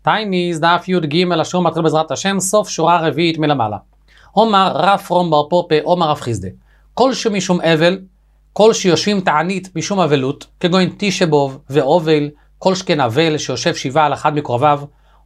טייניז דף י"ג, השור מתחיל בעזרת השם, סוף שורה רביעית מלמעלה. אומר רב פרום בר פופה, אומר רב חיסדה. כל שמשום אבל, כל שיושבים תענית משום אבלות, כגון תשבוב ואובל, כל שכן אבל שיושב שבעה על אחד מקרוביו,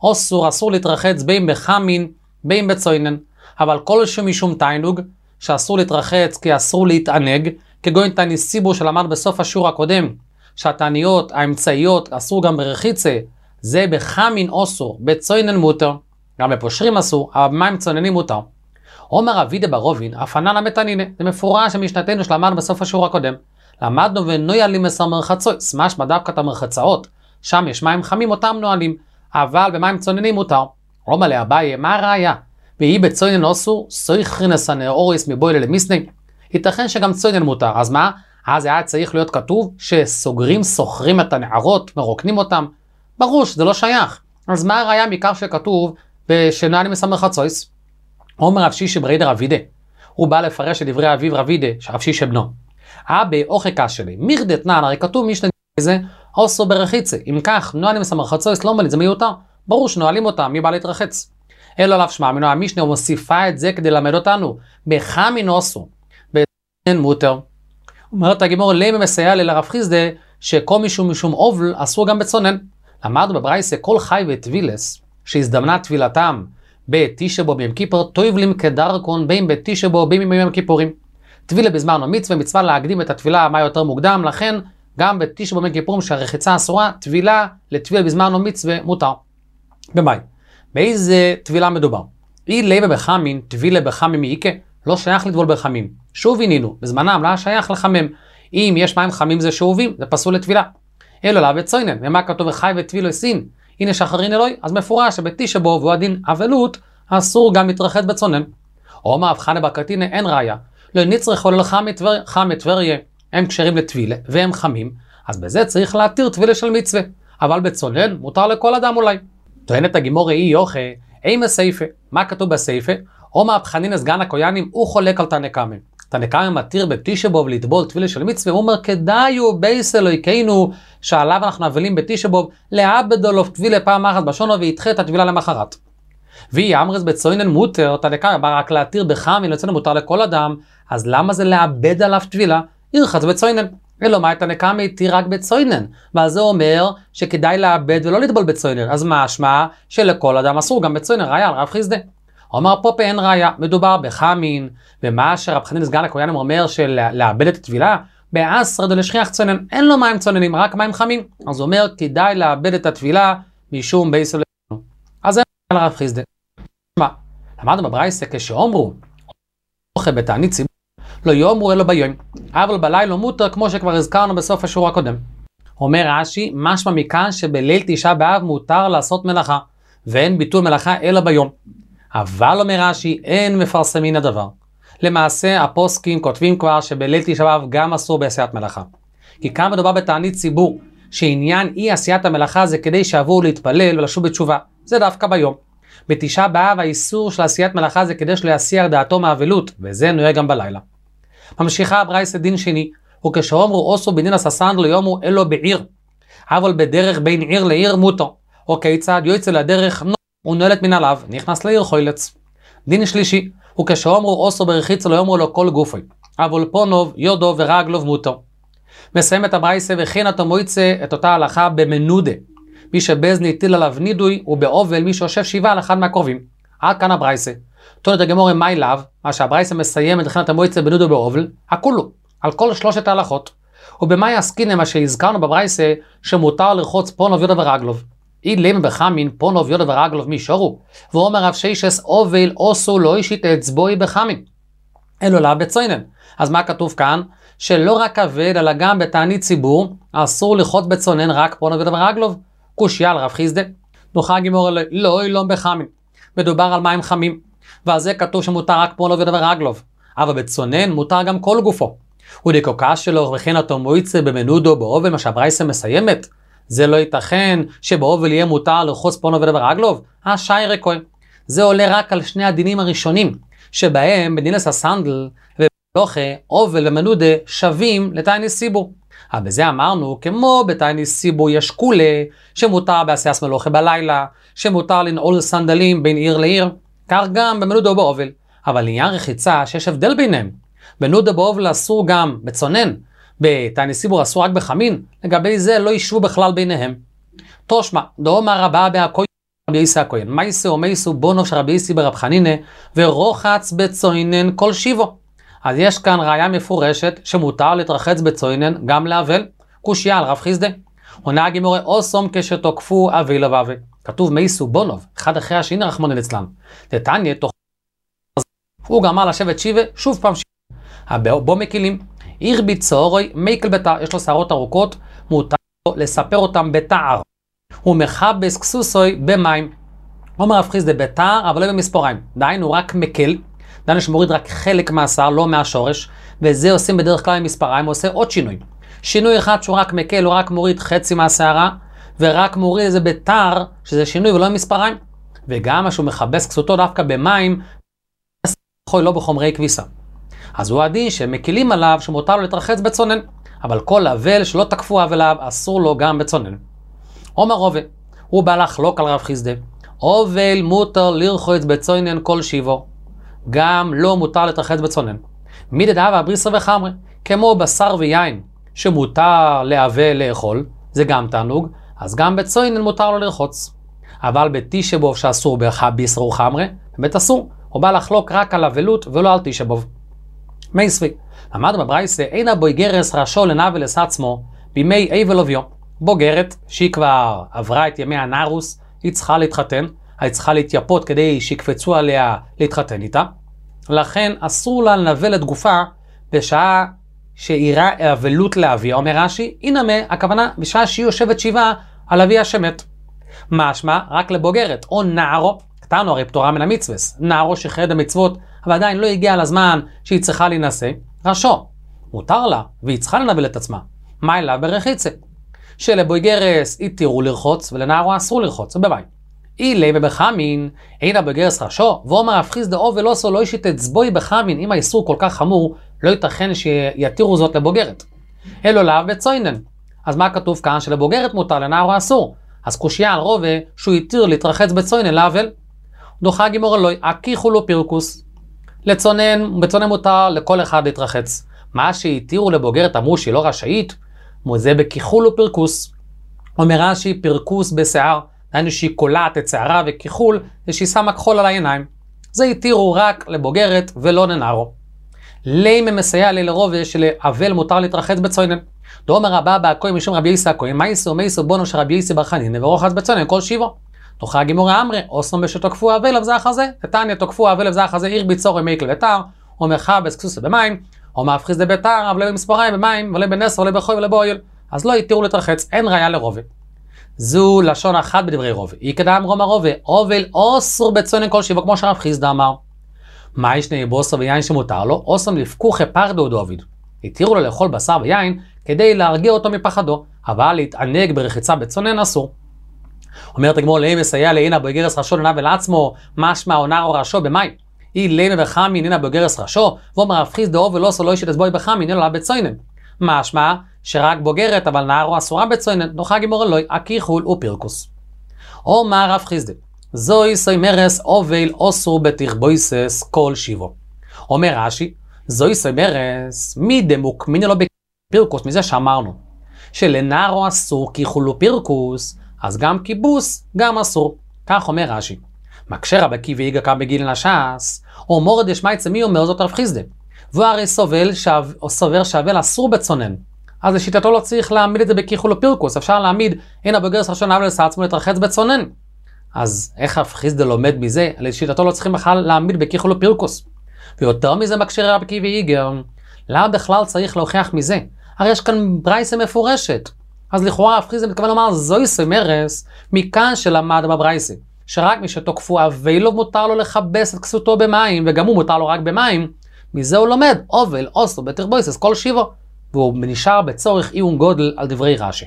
אסור להתרחץ בין בחמין, בין בצוינן. אבל כל שמשום תענוג, שאסור להתרחץ כי אסור להתענג, כגון תענית סיבור שלמד בסוף השיעור הקודם, שהתעניות האמצעיות אסור גם ברחיצה, זה בחמין אסור, בצוינן מותר, גם בפושרים אסור, אבל במים צוננים מותר. אומר אבידה ברובין, הפנן המתנינה, זה מפורש שמשנתנו שלמד בסוף השיעור הקודם. למדנו ונוילים מסר מרחצות, סמש מדווקא את המרחצאות, שם יש מים חמים אותם נועלים, אבל במים צוננים מותר. אומר לאביי, מה הראיה? והיא בצוינן אסור, סויכרינס הנאוריס מבוילה למיסני. ייתכן שגם צוינן מותר, אז מה? אז היה צריך להיות כתוב סוחרים את הנערות, מרוקנים אותם. ברור שזה לא שייך. אז מה הראיה מכך שכתוב שנוילים מסר מרחצות? אומר רב שישי ברידר אבידה, הוא בא לפרש את דברי אביו רבידה, רב שישי בנו. אבא אוכקה שלי, מירדת נען, הרי כתוב משנה זה, אוסו ברחיצה. אם כך, נועלים מסמרחצויס לא מלית, זה מיותר. ברור שנועלים אותם, מי בא להתרחץ? אלו עליו שמע, מנו המשנה, הוא מוסיפה את זה כדי ללמד אותנו. בחמין אוסו, בצונן מותר. אומרת הגמור, למה מסייע לי לרב חיסדה, שכל משום אובל אסור גם בצונן. למדנו בברייסה, כל חי וטבילס, שהזדמנה טבילתם, בתשבו ביום כיפור, טויבלים כדרכון בין בתשבו בין ביום כיפורים. טבילה בזמן המצווה, מצווה להקדים את התפילה מה יותר מוקדם, לכן גם בתשבו ביום כיפורים שהרחיצה אסורה, טבילה לטבילה בזמן המצווה מותר. במאי, באיזה טבילה מדובר? אי ליבה בחמין, טבילה בחמין מאיקה, לא שייך לטבול בחמין. שוב עינינו, בזמנם לא שייך לחמם. אם יש מים חמים זה שאובים, זה פסול לטבילה. אלו לה בצוינן, ומה כתוב וחי וטבילו סין? הנה שחרין אלוהי, אז מפורש שבתשבו והוא הדין אבלות, אסור גם להתרחץ בצונן. אומר הבחנה בקטינה, אין ראיה. לא נצטרך עולה חם מטבריה, הם קשרים לטבילה והם חמים, אז בזה צריך להתיר טבילה של מצווה. אבל בצונן מותר לכל אדם אולי. טוענת הגימור ראי יוכה, אימה סייפה. מה כתוב בסייפה? אומר הבחנין סגן הקויאנים, הוא חולק על תנקמה. תנקמה מתיר בתשבו ולטבול טבילה של מצווה, הוא אומר כדאיו בייס אלוהינו שעליו אנחנו נבלים בתשבו לעבד עליו טבילה פעם אחת בשונו וידחה את הטבילה למחרת. והיא אמרס בצוינן מותר, תנקמה בא רק להתיר בחמין, לצונן מותר לכל אדם, אז למה זה לעבד עליו טבילה? ירחץ בצוינן. אלא מה תנקמה התיר רק בצוינן, ואז זה אומר שכדאי לעבד ולא לטבול בצוינן, אז משמע שלכל אדם אסור גם בצוינן, ראיה על רב חיסדה. אומר פה אין ראיה, מדובר בחמין, ומה שרב חנין סגן הקויאנים אומר שלאבד את הטבילה, בעשרה דלשכיח צונן, אין לו מים צוננים, רק מים חמים. אז הוא אומר, כדאי לאבד את הטבילה משום בייס אלוהינו. אז אין ראיה לרב חיסדה. מה? למדנו בברייסה כשאומרו, אוכל בתענית ציבור, לא יאמרו אלו ביום, אבל בלילה מותר כמו שכבר הזכרנו בסוף השיעור הקודם. אומר רש"י, משמע מכאן שבליל תשעה באב מותר לעשות מלאכה, ואין ביטול מלאכה אלא ביום. אבל אומר רש"י, אין מפרסמין הדבר. למעשה, הפוסקים כותבים כבר שבליל תשעה באב גם אסור בעשיית מלאכה. כי כאן מדובר בתענית ציבור, שעניין אי עשיית המלאכה זה כדי שיבואו להתפלל ולשוב בתשובה. זה דווקא ביום. בתשעה באב האיסור של עשיית מלאכה זה כדי להסיח דעתו מאבלות, וזה נוהג גם בלילה. ממשיכה הברייסה דין שני, וכשאומרו אוסו בדין הססן לא יאמרו אלו בעיר, אבל בדרך בין עיר לעיר מותר, או כיצד יוצא לדרך ונועלת מן עליו, נכנס לעיר חוילץ. דין שלישי, וכשאומרו אוסו ברחיצה לא יאמרו לו כל גופי, אבל פונוב, יודו ורגלוב מותר. מסיים את הברייסה וכן אתה מויצא את אותה הלכה במנודה, מי שבז ניטיל עליו נידוי, ובאובל מי שיושב שבעה על אחד מהקרובים. עד כאן הברייסה. תונת הגמורה מי לאו, מה שהברייסה מסיים את לכן אתה מויצא בנודו באובל, הכולו, על כל שלושת ההלכות. ובמה יעסקין מה שהזכרנו בברייסה, שמותר לרחוץ פונוב, יודו ורגלוב. אי למה בחמין פונוב יודו ורגלוב מי שורו, ואומר רב שיישס אובל אוסו לא אישית אצבוי בחמין. אלו לה בצוינן. אז מה כתוב כאן? שלא רק עבד אלא גם בתענית ציבור, אסור לרחוץ בצונן רק פונוב יודו ורגלוב. קושיה על רב חיסדה. דוחה הגימור לא בחמין. מדובר על מים חמים. ועל זה כתוב שמותר רק פונוב יודו ורגלוב. אבל בצונן מותר גם כל גופו. ודקוקה שלו וכן אותו מויצה במנודו באובל מה שהברייסה מסיימת. זה לא ייתכן שבאובל יהיה מותר לרחוץ פונוב יודו ורגלוב. שי רקוי. זה עולה רק על שני הדינים הראשונים, שבהם בדינס הסנדל ובלוכה, אובל ומנודה שווים לתענית ציבור. אבל בזה אמרנו, כמו בתענית סיבו יש כולה, שמותר בעשיית מלוכה בלילה, שמותר לנעול סנדלים בין עיר לעיר, כך גם בנודה ובאובל. אבל לעניין רחיצה שיש הבדל ביניהם. בנודה ובאובל אסור גם בצונן, בתענית סיבו אסור רק בחמין, לגבי זה לא ישבו בכלל ביניהם. תושמע, דאמר רבה בהכהן רבי יוסי הכהן, מייסה ומייסו בונוב של רבי יוסי ברב חנינא, ורוחץ בצוינן כל שיבו. אז יש כאן ראיה מפורשת שמותר להתרחץ בצוינן גם לאבל, קושיה על רב חיסדא. עונה הגמרא אוסום כשתוקפו אבי לבבי. כתוב מייסו בונוב, אחד אחרי השני רחמנא ליצלן. דתניא תוך הוא גמר לשבת שיבה, שוב פעם שיבה. בו מקילים. הרביץ צהרוי מייקל בתר, יש לו שערות ארוכות, מותר לספר אותם בתער. הוא מכבס כסוסוי במים. אומר רב חיסדא בתער, אבל לא במספוריים. דהיינו רק מקל, דהיינו שמוריד רק חלק מהשיער, לא מהשורש, וזה עושים בדרך כלל עם מספריים, הוא עושה עוד שינוי. שינוי אחד שהוא רק מקל, הוא רק מוריד חצי מהשערה, ורק מוריד את זה בתער, שזה שינוי ולא עם מספריים. וגם מה שהוא מכבס כסותו דווקא במים, לא בחומרי כביסה. אז הוא הדין שמקילים עליו שמותר לו להתרחץ בצונן, אבל כל אבל שלא תקפו אבליו אסור לו גם בצונן. אומר רובה, הוא בא לחלוק על רב חיסדא, אבל מותר לרחוץ בצונן כל שיבו, גם לא מותר להתרחץ בצונן. מדדאבה הבריסר וחמרה, כמו בשר ויין שמותר לאבל לאכול, זה גם תענוג, אז גם בצונן מותר לו לרחוץ. אבל בתשבוב שאסור בביסר וחמרה, באמת אסור. הוא בא לחלוק רק על אבלות ולא על תשבוב. מי סבי, למדנו בברייתא, אין הבוגרס רשו לנבל את עצמו בימי אבל אביו. בוגרת שהיא כבר עברה את ימי הנערוס, היא צריכה להתחתן, היא צריכה להתייפות כדי שיקפצו עליה להתחתן איתה. לכן אסור לה לנבל את גופה בשעה שאירה אבלות לאביה. אומר רש"י, הנה מה הכוונה בשעה שהיא יושבת שבעה על אביה שמת. משמע רק לבוגרת או נערו, קטנו הרי פטורה מן המצווס, נערו שחרד המצוות, אבל עדיין לא הגיע לזמן שהיא צריכה להינשא, רשו. מותר לה, והיא צריכה לנבל את עצמה. מה אליו ברחיצה? שלבוגרס התירו לרחוץ, ולנערו אסור לרחוץ, ובביי. אילי ובחמין, אין הבוגרס רשו, ואומר רב חיסדא אבל אוסו לא ישית אצבעי בחמין, אם האיסור כל כך חמור, לא ייתכן שיתירו זאת לבוגרת. אלו לאו בצוינן. אז מה כתוב כאן? שלבוגרת מותר, לנערו אסור. אז קושיה על רובה שהוא יתיר להתרחץ בצוינן לאבל. דוחה גמור אלוהי, הכיחו לו פירקוס. בצונן מותר לכל אחד להתרחץ. מה שהתירו לבוגרת אמרו שהיא לא רשאית, זה בכיחול ופרקוס. אומר רש"י פרקוס בשיער, דהיינו שהיא קולעת את שערה, וכיחול זה שהיא שמה כחול על העיניים. זה התירו רק לבוגרת ולא לנערו. לימה מסייע לי לרובה שלאבל מותר להתרחץ בצונן. דאמר רבה בהכהן משום רבי יוסי הכהן, מייסו ומייסו בונו של רבי יוסי בר חנינא ורוחץ בצונן כל שיבו. תוכה הגמרא אמרי, אוסום בשתוקפו אבל אבזח הזה, תתניא תוקפו אבל אבזח הזה, הרביץ צהרוי מייקל בתער, או מכבס כסוסה במים, או רב חיסדא בתער, אבל לא במספריים במים, ולא בנסר, ולא בחוי ולא באוהל. אז לא יתירו להתרחץ, אין ראיה לרובה. זו לשון אחת בדברי רובה. יקדם רומא רובה, אובל אוסור בצונן כל שיבו, כמו שרב חיסדא אמר. מה ישנה בוסר ויין שמותר לו? אוסום לפקוחי פרדו דאביד. התירו לו לאכול בשר ויין כדי להרגיע אותו מפחדו, אבל להתענג ברחיצה בצונן אסור. אומרת הגמרא להם מסייע לעין הבוגרס רשו לנבל עצמו, משמע או נער או רשו במים. היא לימה בחמין עין הבוגרס רשו, ואומר רב חיסדא אבל אוסו לא ישית אצבעי בחמין, אלא בצונן. משמע שרק בוגרת אבל נער או אסורה בצונן, דוחה הגמרא אלוהי, הכיחול ופירקוס. אומר רב חיסדא, זוהי סוימרס אובל אוסור בתרבויסס כל שיבו. אומר רש"י, זוהי סוימרס מי דמוק מיני לא בפירקוס, מזה שאמרנו שלנער או אסור כיחול ופירקוס, אז גם כיבוס גם אסור. כך אומר רש"י. מקשה רבי עקיבא איגרא קמא בגיל נשאס, או מורד דשמייצא מי אומר זאת רב חיסדא. והוא הרי סובר שאבל אסור בצונן. אז לשיטתו לא צריך להעמיד את זה בכיחול ופירקוס, אפשר להעמיד, הנה הבוגרס רשו נבל עצמו להתרחץ בצונן. אז איך רב חיסדא לומד מזה? לשיטתו לא צריכים בכלל להעמיד בכיחול ופירקוס. ויותר מזה מקשה רבי עקיבא איגרא, למה בכלל צריך להוכיח מזה? הרי יש כאן ברייתא מפורשת. אז לכאורה רב חיסדא מתכוון לומר זוהי סוימרס מכאן שלמד בברייתא, שרק מי שתוקפו אבלו מותר לו לכבס את כסותו במים, וגם הוא מותר לו רק במים. מזה הוא לומד אובל אוסור בתרבויסס כל שיבו, והוא נשאר בצורך עיון גודל על דברי רש"י.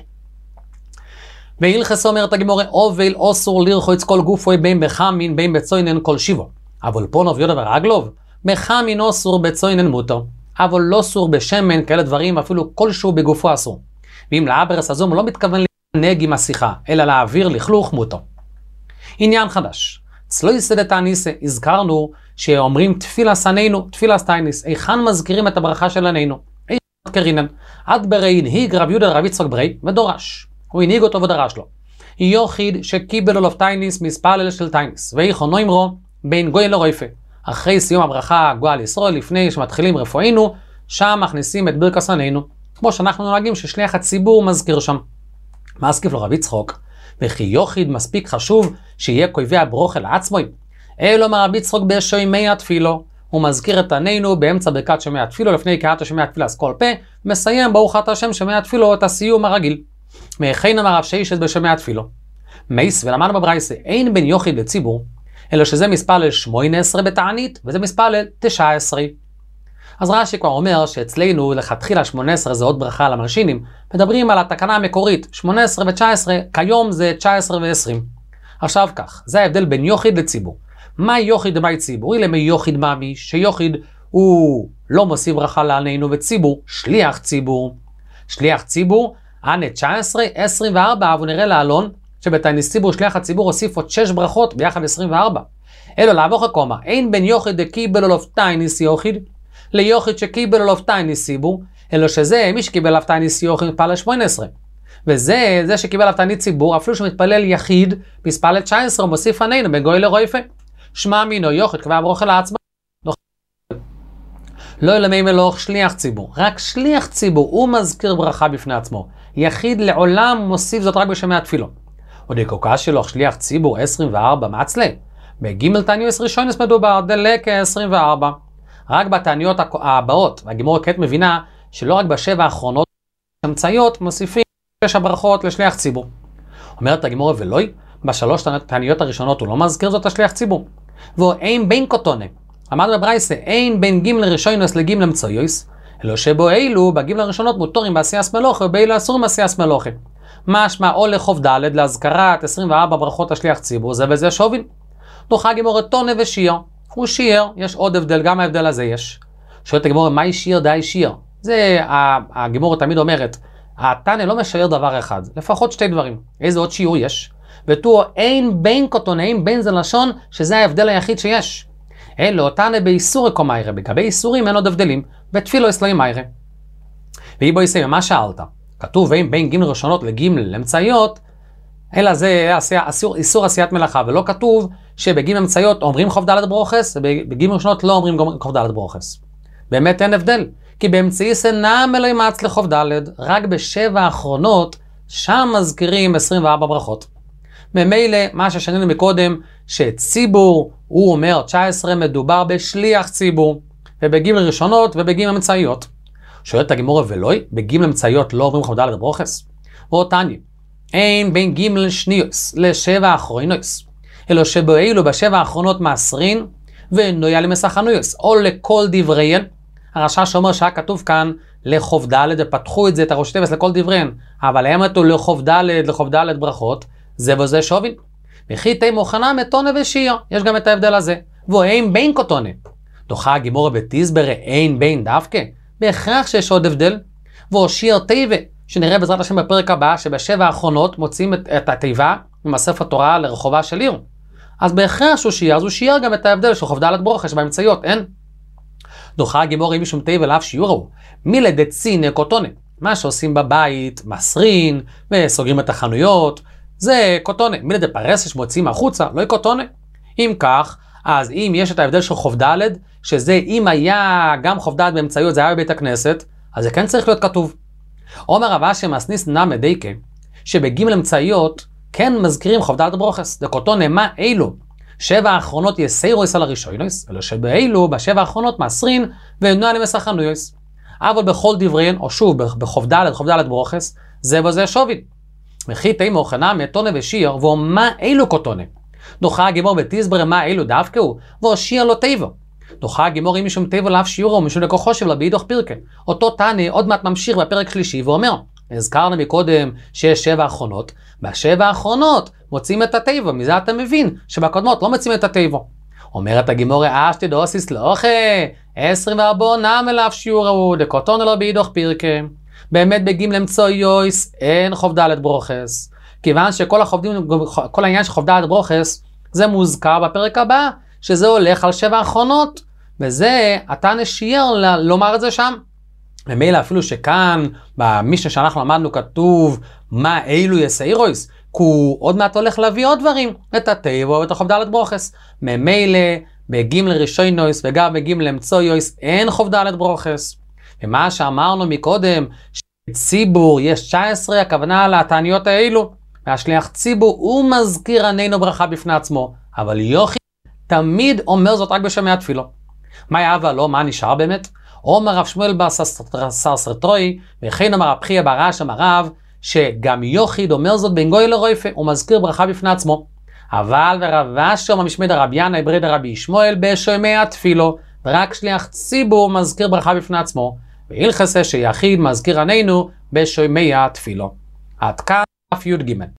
בהלכס אומרת הגמרא אובל אוסור לרחוץ כל גופו בין בחמין בין בצונן כל שיבו. אבל פה נוביו דבר רגלוב, בחמין אסור בצונן מותר, אבל לא אסור בשמן כאלה דברים, אפילו כלשהו בגופו אסור. ואם לאברס הזום הוא לא מתכוון להתענג עם השיחה, אלא להעביר לכלוך מותו. עניין חדש. צלוי סדתניס, הזכרנו שאומרים תפילה סנינו, תפילה סטייניס, היכן מזכירים את הברכה של ענינו? היכן קרינן, עד ברי הנהיג רב יהודה רב יצחק ברי ודורש. הוא הנהיג אותו ודרש לו. יוחיד שקיבל עליו טייניס מספלל של טייניס, ואיכונו אמרו בין גוי לרויפה. אחרי סיום הברכה גואל ישראל, לפני שמתחילים רפואינו, שם מכניסים את ברכת ענינו, כמו שאנחנו נוהגים ששליח הציבור מזכיר שם. מזכיר לו רב יצחק, וכי יוחיד מספיק חשוב שיהיה קובע ברוכה לעצמו. אלו מרב יצחק בשומעי התפילו, הוא מזכיר את ענינו באמצע ברכת שומעי התפילו, לפני קריאת שומעי התפילה אז כל פה, מסיים ברוך אתה השם שומעי התפילו את הסיום הרגיל. מהכין אמר רב ששת בשומעי התפילו. מייס ולמדנו בברייסה, אין בין יוחיד לציבור, אלא שזה מספלל 18 בתענית, וזה מספלל 19. אז רש"י כבר אומר שאצלנו לכתחילה 18 זה עוד ברכה למלשינים, מדברים על התקנה המקורית, 18 ו-19, כיום זה 19 ו-20. עכשיו כך, זה ההבדל בין יוחיד לציבור. מה יוחיד ומאי ציבור? אלא מיוחיד מאמי, שיוחיד הוא לא מוסיף ברכה לענינו, וציבור, שליח ציבור. שליח ציבור, ענה 19, 24, ונראה לאלון, שבתענית ציבור שליח הציבור הוסיף עוד 6 ברכות ביחד 24. אלו לעבוך הקומה, אין בין יוחיד דקיבל עליו טייניס יוחיד, ליוחיד שקיבל עליו טייניס ציבור, אלא שזה מי שקיבל עליו טייניס יוחיד מתפלל 18. וזה שקיבל עליו טייניס ציבור, אפילו שמתפלל יחיד, מספלל 19, מוסיף ענינו בין גוי לרויפה. שמע מינו יוחיד קבע ברוכה לעצמה. לא אלמי מלוך שליח ציבור, רק שליח ציבור, הוא מזכיר ברכה בפני עצמו. יחיד לעולם מוסיף זאת רק בשמי התפילו. עוד יקוקה שלו שליח ציבור 24 מעצלה. בגימל תעניות ראשונס מדובר דלק 24. רק בתעניות הבאות, והגימור כעת מבינה שלא רק בשבע האחרונות אמצעיות מוסיפים 6 הברכות לשליח ציבור. אומרת הגימור ולוי, בשלוש תעניות הראשונות הוא לא מזכיר זאת השליח ציבור. ואין בין קוטונה. אמרנו בברייסה, אין בין גימל ראשונס לגימל אמצעיוס, אלא שבו אילו בגימל הראשונות מותרים בעשייס מלוכה ובאילו אסורים בעשייס מלוכה. משמע או לחוב ד' להזכרת 24 ברכות השליח ציבור, זה וזה שובין. דוחה גימור טונה ושיר. הוא שיר, יש עוד הבדל, גם ההבדל הזה יש. שואלת הגימור, מהי שיר די שיר? זה הגימור תמיד אומרת, התנא לא משער דבר אחד, לפחות 2 דברים. איזה עוד שיעור יש? ותו אין בין קוטון, אין בין זה לשון, שזה ההבדל היחיד שיש. אלו תנא באיסורי קומיירה, בגבי איסורים אין עוד הבדלים, בתפילו אסלוי מיירה. והיא בו יסיים, מה שאלת? כתוב ואין בין גימל ראשונות לגימל אמצעיות, אלא זה איסור עשיית מלאכה, ולא כתוב שבגימל אמצעיות אומרים חוב ד' ברוכס, ובגימל ראשונות לא אומרים חוב ד' ברוכס. באמת אין הבדל, כי באמצעיס אינם אלוהי מעץ לחוב ד', רק ב7 האחרונות, שם מזכירים 24 ברכות. ממילא, מה ששנינו מקודם, שציבור, הוא אומר 19, מדובר בשליח ציבור, ובגימל ראשונות ובגימל אמצעיות. שואלת הגימור ולוי, בגימל אמצעיות לא אומרים חוב ד' ברוכס? ואותני, אין בין גימל שניוס ל7 האחרונוס, אלא שבאילו ב7 האחרונות מעשרין, ונויה למסחנויוס, או לכל דבריין. הרש"ש שאומר שהיה כתוב כאן לחוב ד' ופתחו את זה, את הראש טבס לכל דבריין, אבל הם אמרו לחוב ד' ברכות, זה וזה שובין. וכי תהיה מוכנה מתונה ושיר, יש גם את ההבדל הזה. ואין בין קוטונה. דוחה הגימורה בתסברה אין בין דווקא, בהכרח שיש עוד הבדל. והושיר תיבה, שנראה בעזרת השם בפרק הבא, שב7 האחרונות מוצאים את התיבה ממספר התורה לרחובה של עיר. אז בהכרח שהוא שיר, אז הוא שיר גם את ההבדל של חוב ד' ברוכס באמצעיות, אין. דוחה הגימורה משום תיבה לאף שיעורו, מילדציני קוטונה. מה שעושים בבית, מסרין, וסוגרים את החנויות, זה קוטונה. מילד פרסה שמוצאים החוצה, לא קוטונה. אם כך, אז אם יש את ההבדל של חוב ד', שזה אם היה גם חוב ד' באמצעיות, זה היה בבית הכנסת, אז זה כן צריך להיות כתוב. אומר רב אשי מסניס נמי דייקה, שבגימל אמצעיות כן מזכירים חוב ד' ברוכס. דקוטונה מה אילו? 7 האחרונות יסיירויס על הראשונויס, אלא שבאילו ב7 האחרונות מעשרין ונויה למסחנויס. אבל בכל דבריין, או שוב בחוב ד' ברוכס, זה וזה שובין. וכי תהיה מוכנה מתונה ושיר, ומה אילו קוטונה? דוחה הגימור בתסברה מה אילו דווקא הוא, והשיר לא תיבו. דוחה הגימור אם משום תיבו לאף שיעורו, משום לקוחו שבלה באידוך פירקה. אותו תני עוד מעט ממשיך בפרק שלישי ואומר, הזכרנו מקודם שיש 7 האחרונות, ב7 האחרונות מוצאים את התיבו, מזה אתה מבין שבקודמות לא מוצאים את התיבו. אומרת הגימור אשתי דאוסיס לאוכה, 24 נם אליו שיעורו, דקוטונה לא באידוך פירקה. באמת בגים למצוא יויס אין חוב ד' ברוכס. כיוון כל העניין של חוב ד' ברוכס זה מוזכר בפרק הבא, שזה הולך על 7 האחרונות, וזה אתה נשייר לומר את זה שם. ומילא אפילו שכאן במשנה שאנחנו למדנו כתוב מה אילו יסעירויס, כי הוא עוד מעט הולך להביא עוד דברים, את הטבע ואת החוב ד' ברוכס. ממילא בגים לראשונויס וגם בגים למצוא יויס אין חוב ד' ברוכס. ומה שאמרנו מקודם, שציבור יש 19, הכוונה לתעניות האלו, והשליח ציבור הוא מזכיר עננו ברכה בפני עצמו, אבל יוכי תמיד אומר זאת רק בשמי התפילו. מה יאהבה לו? מה נשאר באמת? אומר רב שמואל בסרסרטרוי, וכן אומר רב חייא ברש אמר רב, שגם יוחיד אומר זאת בין גוי לרויפה, הוא מזכיר ברכה בפני עצמו. אבל ורב אשר ממשמד הרב ינאי ברד הרבי ישמעאל בשמי התפילו, רק שליח ציבור מזכיר ברכה בפני עצמו, והלכסה שיחיד מזכיר עננו בשמי התפילו. עד כאן דף י"ג.